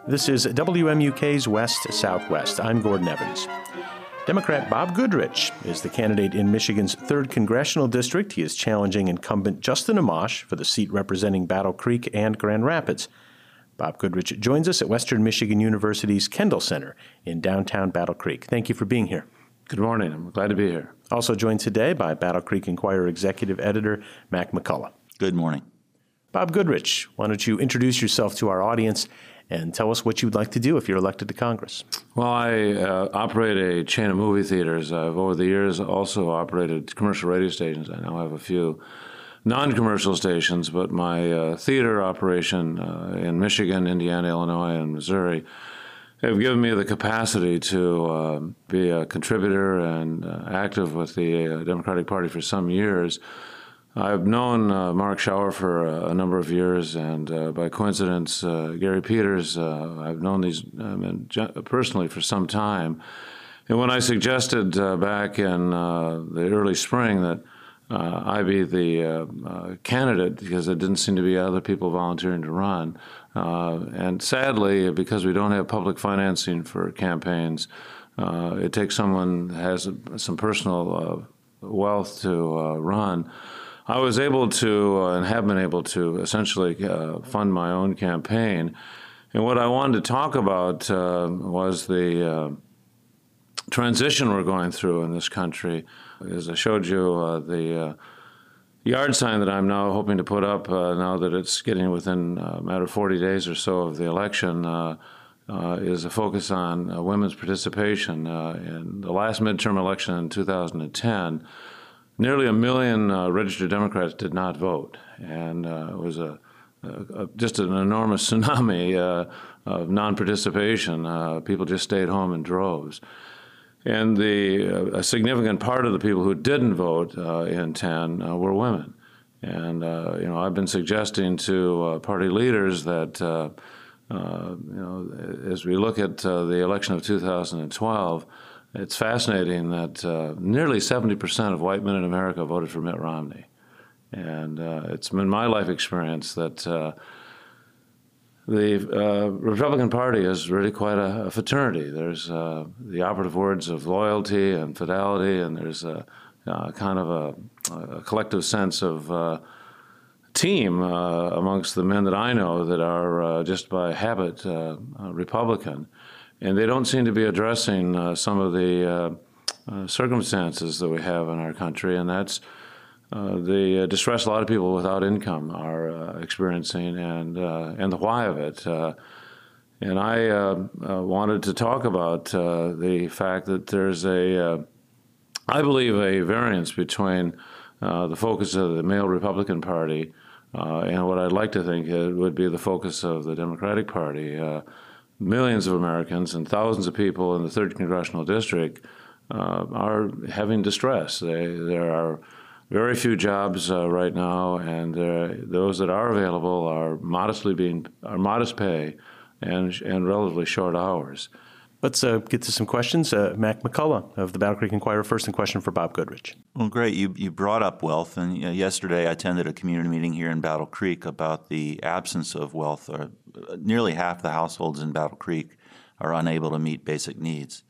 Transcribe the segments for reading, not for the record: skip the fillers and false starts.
This is WMUK's West Southwest. I'm Gordon Evans. Democrat Bob Goodrich is the candidate in Michigan's 3rd Congressional District. He is challenging incumbent Justin Amash for the seat representing Battle Creek and Grand Rapids. Bob Goodrich joins us at Western Michigan University's Kendall Center in downtown Battle Creek. Thank you for being here. Good morning. I'm glad to be here. Also joined today by Battle Creek Inquirer Executive Editor Mac McCullough. Good morning. Bob Goodrich, why don't you introduce yourself to our audience and tell us what you'd like to do if you're elected to Congress. Well, I operate a chain of movie theaters. I've, over the years, also operated commercial radio stations. I now have a few non-commercial stations, but my theater operation in Michigan, Indiana, Illinois, and Missouri have given me the capacity to be a contributor and active with the Democratic Party for some years. I've known Mark Schauer for a number of years, and by coincidence, Gary Peters, I've known these men personally for some time. And when I suggested back in the early spring that I be the candidate, because there didn't seem to be other people volunteering to run, and sadly, because we don't have public financing for campaigns, it takes someone who has some personal wealth to run. I was able to, and have been able to, essentially fund my own campaign. And what I wanted to talk about was the transition we're going through in this country. As I showed you, the yard sign that I'm now hoping to put up, now that it's getting within a matter of 40 days or so of the election, is a focus on women's participation. In the last midterm election in 2010, nearly 1 million registered Democrats did not vote, and it was just an enormous tsunami of non-participation. People just stayed home in droves. And a significant part of the people who didn't vote in 10 were women. And I've been suggesting to party leaders that as we look at the election of 2012, it's fascinating that nearly 70% of white men in America voted for Mitt Romney. And it's been my life experience that the Republican Party is really quite a fraternity. There's the operative words of loyalty and fidelity, and there's a kind of a collective sense of team amongst the men that I know that are just by habit Republican. And they don't seem to be addressing some of the circumstances that we have in our country, and that's the distress a lot of people without income are experiencing, and the why of it. And I wanted to talk about the fact that there's I believe, a variance between the focus of the male Republican Party and what I'd like to think it would be the focus of the Democratic Party. Millions of Americans and thousands of people in the 3rd Congressional District are having distress. There are very few jobs right now, and those that are available are modest pay and relatively short hours. Let's get to some questions. Mac McCullough of the Battle Creek Inquirer, first in question for Bob Goodrich. Well, great. You brought up wealth, and yesterday I attended a community meeting here in Battle Creek about the absence of wealth. Nearly half the households in Battle Creek are unable to meet basic needs.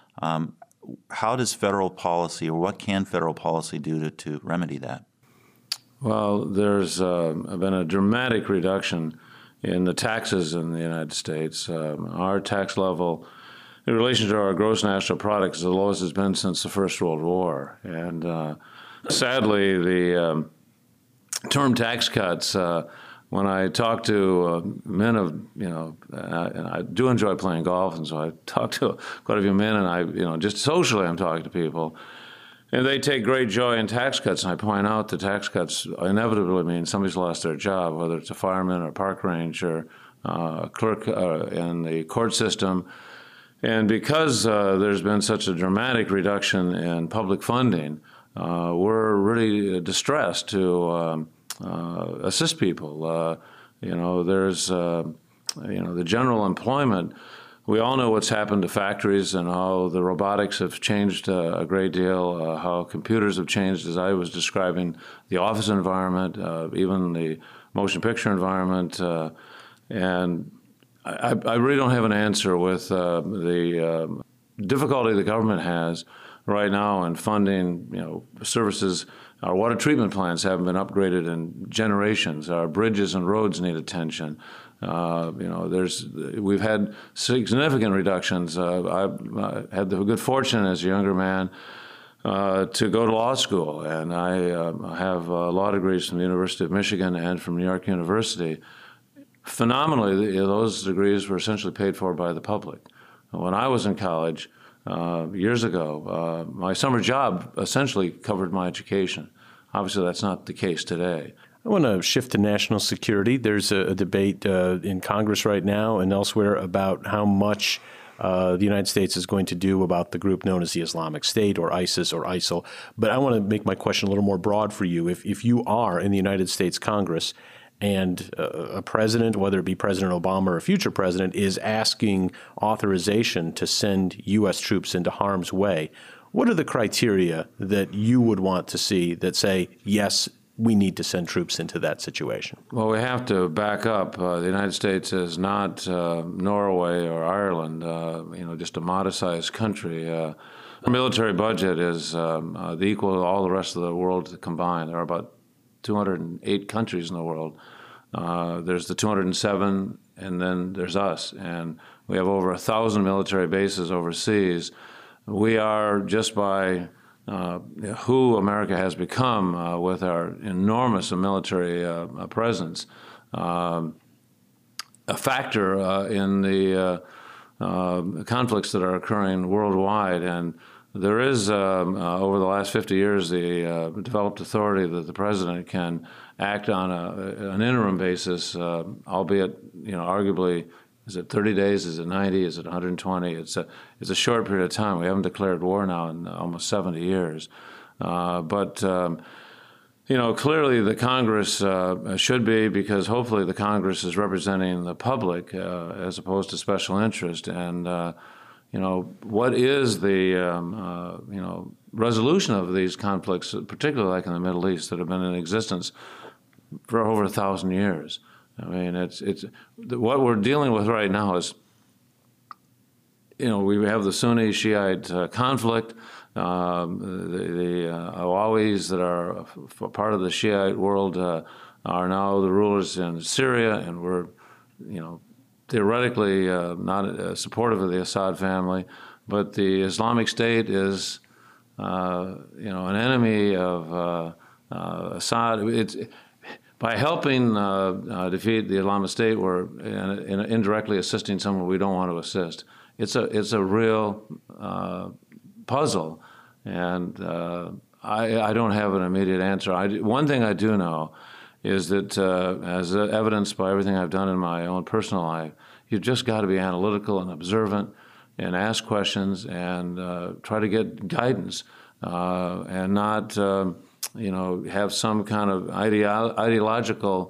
How does federal policy, or what can federal policy do to remedy that? Well, there's been a dramatic reduction in the taxes in the United States. Our tax level in relation to our gross national product is the lowest it's been since the First World War. And sadly, the term tax cuts, when I talk to men of, and I do enjoy playing golf, and so I talk to quite a few men, and just socially I'm talking to people, and they take great joy in tax cuts, and I point out that tax cuts inevitably mean somebody's lost their job, whether it's a fireman or a park ranger, a clerk in the court system. And because there's been such a dramatic reduction in public funding, we're really distressed to assist people. There's, the general employment. We all know what's happened to factories and how the robotics have changed a great deal, how computers have changed, as I was describing, the office environment, even the motion picture environment. And I really don't have an answer with the difficulty the government has right now in funding, services. Our water treatment plants haven't been upgraded in generations. Our bridges and roads need attention. We've had significant reductions. I had the good fortune as a younger man to go to law school, and I have law degrees from the University of Michigan and from New York University. Phenomenally, those degrees were essentially paid for by the public. When I was in college years ago, my summer job essentially covered my education. Obviously, that's not the case today. I want to shift to national security. There's a debate in Congress right now and elsewhere about how much the United States is going to do about the group known as the Islamic State or ISIS or ISIL. But I want to make my question a little more broad for you. If you are in the United States Congress and a president, whether it be President Obama or a future president, is asking authorization to send U.S. troops into harm's way, what are the criteria that you would want to see that say, yes, we need to send troops into that situation? Well, we have to back up. The United States is not Norway or Ireland, just a modest-sized country. Our military budget is the equal to all the rest of the world combined. There are about 208 countries in the world. There's the 207, and then there's us. And we have over 1,000 military bases overseas. We are, just by who America has become with our enormous military presence, a factor in the conflicts that are occurring worldwide. And there is, over the last 50 years, the developed authority that the president can act on an interim basis, albeit, arguably, is it 30 days? Is it 90? Is it 120? It's a short period of time. We haven't declared war now in almost 70 years. But clearly the Congress should be, because hopefully the Congress is representing the public as opposed to special interest. And what is the resolution of these conflicts, particularly like in the Middle East, that have been in existence for over 1,000 years? I mean, it's what we're dealing with right now is, we have the Sunni-Shiite conflict. The Alawis that are part of the Shiite world are now the rulers in Syria, and we're, theoretically not supportive of the Assad family, but the Islamic State is, an enemy of Assad. By helping defeat the Islamic State, we're indirectly assisting someone we don't want to assist. It's a real puzzle, and I don't have an immediate answer. One thing I do know is that, as evidenced by everything I've done in my own personal life, you've just got to be analytical and observant and ask questions and try to get guidance and not have some kind of ideological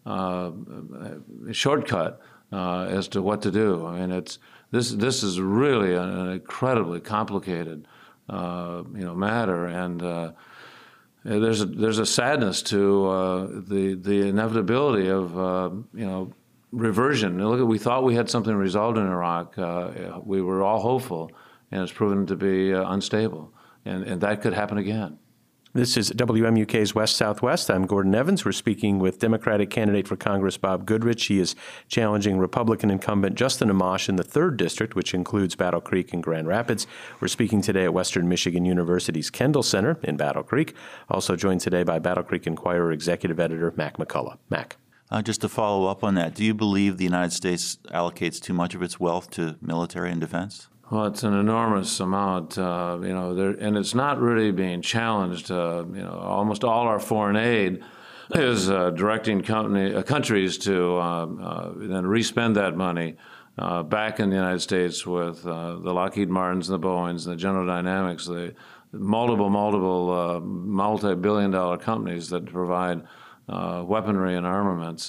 shortcut as to what to do. I mean, this is really an incredibly complicated matter, and there's a sadness to the inevitability of reversion. Look, we thought we had something resolved in Iraq. We were all hopeful, and it's proven to be unstable, and that could happen again. This is WMUK's West Southwest. I'm Gordon Evans. We're speaking with Democratic candidate for Congress Bob Goodrich. He is challenging Republican incumbent Justin Amash in the 3rd District, which includes Battle Creek and Grand Rapids. We're speaking today at Western Michigan University's Kendall Center in Battle Creek. Also joined today by Battle Creek Inquirer executive editor Mac McCullough. Mac. Just to follow up on that, do you believe the United States allocates too much of its wealth to military and defense? Well, it's an enormous amount, and it's not really being challenged. Almost all our foreign aid is directing countries to then respend that money back in the United States with the Lockheed Martins, the Boeings, and the General Dynamics, the multiple multi-billion-dollar companies that provide weaponry and armaments.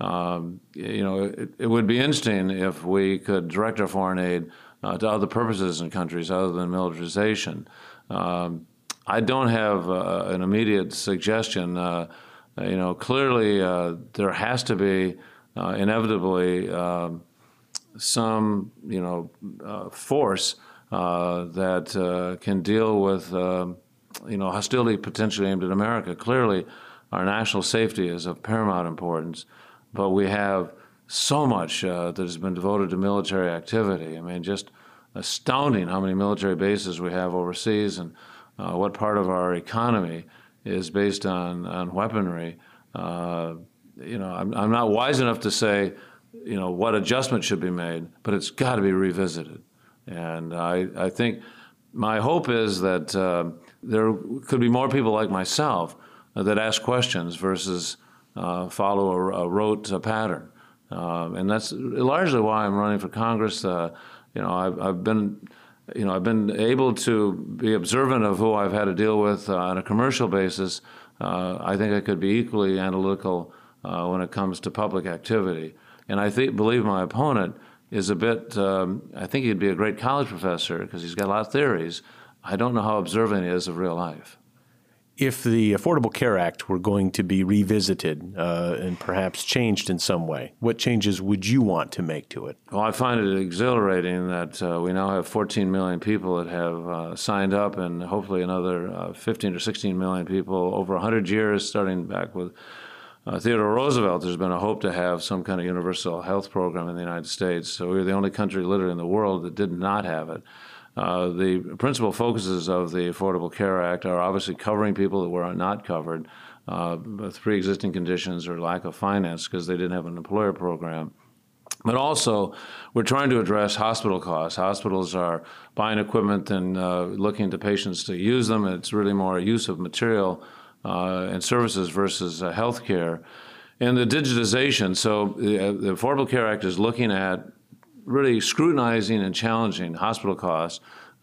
It would be interesting if we could direct our foreign aid to other purposes in countries other than militarization. I don't have an immediate suggestion. Clearly there has to be inevitably some force that can deal with hostility potentially aimed at America. Clearly, our national safety is of paramount importance, but we have so much that has been devoted to military activity. I mean, just astounding how many military bases we have overseas, and what part of our economy is based on weaponry. I'm not wise enough to say, what adjustment should be made, but it's got to be revisited. And I think my hope is that there could be more people like myself that ask questions versus follow a rote pattern. And that's largely why I'm running for Congress. I've been able to be observant of who I've had to deal with on a commercial basis. I think I could be equally analytical when it comes to public activity. And I believe my opponent is a bit, I think he'd be a great college professor because he's got a lot of theories. I don't know how observant he is of real life. If the Affordable Care Act were going to be revisited and perhaps changed in some way, what changes would you want to make to it? Well, I find it exhilarating that we now have 14 million people that have signed up, and hopefully another 15 or 16 million people over 100 years, starting back with Theodore Roosevelt. There's been a hope to have some kind of universal health program in the United States. So we're the only country literally in the world that did not have it. The principal focuses of the Affordable Care Act are obviously covering people that were not covered with pre-existing conditions or lack of finance because they didn't have an employer program. But also, we're trying to address hospital costs. Hospitals are buying equipment and looking to patients to use them. It's really more a use of material and services versus health care. And the digitization, so the Affordable Care Act is looking at really scrutinizing and challenging hospital costs,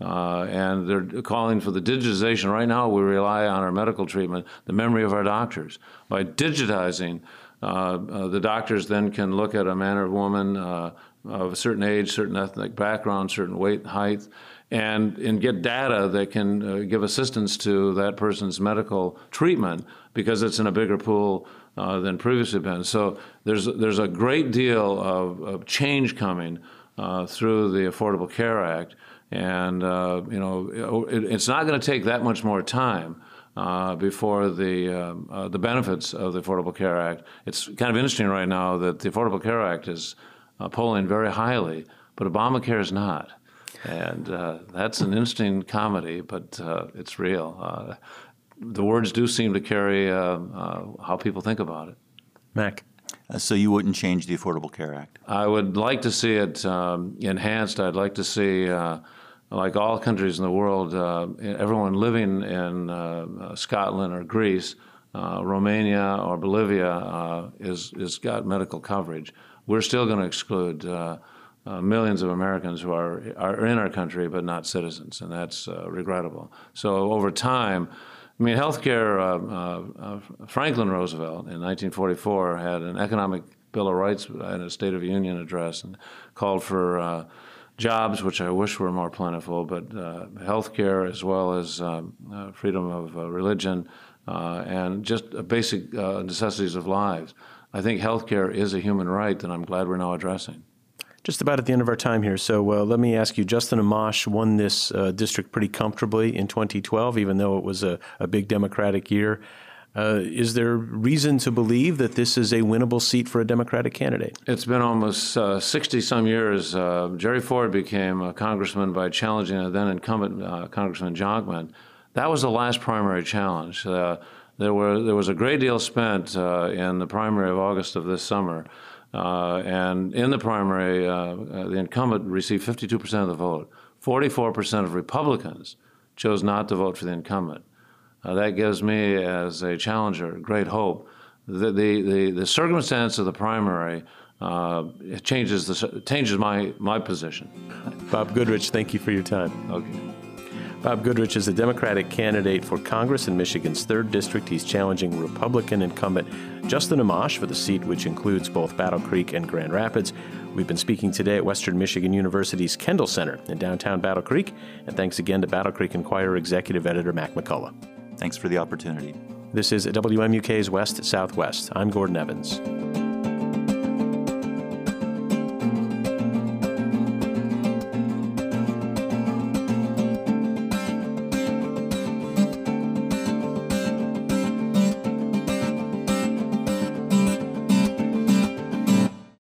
and they're calling for the digitization. Right now, we rely on our medical treatment, the memory of our doctors. By digitizing, the doctors then can look at a man or woman of a certain age, certain ethnic background, certain weight and height, and get data that can give assistance to that person's medical treatment because it's in a bigger pool than previously been. So there's a great deal of change coming through the Affordable Care Act, and it's not going to take that much more time before the benefits of the Affordable Care Act. It's kind of interesting right now that the Affordable Care Act is polling very highly, but Obamacare is not. And that's an interesting comedy, but it's real. The words do seem to carry how people think about it. Mac? So you wouldn't change the Affordable Care Act? I would like to see it enhanced. I'd like to see, like all countries in the world, everyone living in Scotland or Greece, Romania or Bolivia is got medical coverage. We're still going to exclude millions of Americans who are in our country but not citizens, and that's regrettable. So over time, I mean, healthcare, Franklin Roosevelt in 1944 had an economic Bill of Rights in a State of the Union address and called for jobs, which I wish were more plentiful, but healthcare as well as freedom of religion and just basic necessities of lives. I think healthcare is a human right that I'm glad we're now addressing. Just about at the end of our time here, so let me ask you, Justin Amash won this district pretty comfortably in 2012, even though it was a big Democratic year. Is there reason to believe that this is a winnable seat for a Democratic candidate? It's been almost 60-some years. Jerry Ford became a congressman by challenging a then-incumbent Congressman Jonkman. That was the last primary challenge. There was a great deal spent in the primary of August of this summer. And in the primary, the incumbent received 52% of the vote. 44% of Republicans chose not to vote for the incumbent. That gives me, as a challenger, great hope. The circumstance of the primary changes my position. Bob Goodrich, thank you for your time. Okay. Bob Goodrich is the Democratic candidate for Congress in Michigan's 3rd District. He's challenging Republican incumbent Justin Amash for the seat, which includes both Battle Creek and Grand Rapids. We've been speaking today at Western Michigan University's Kendall Center in downtown Battle Creek. And thanks again to Battle Creek Enquirer Executive Editor Mac McCullough. Thanks for the opportunity. This is WMUK's West Southwest. I'm Gordon Evans.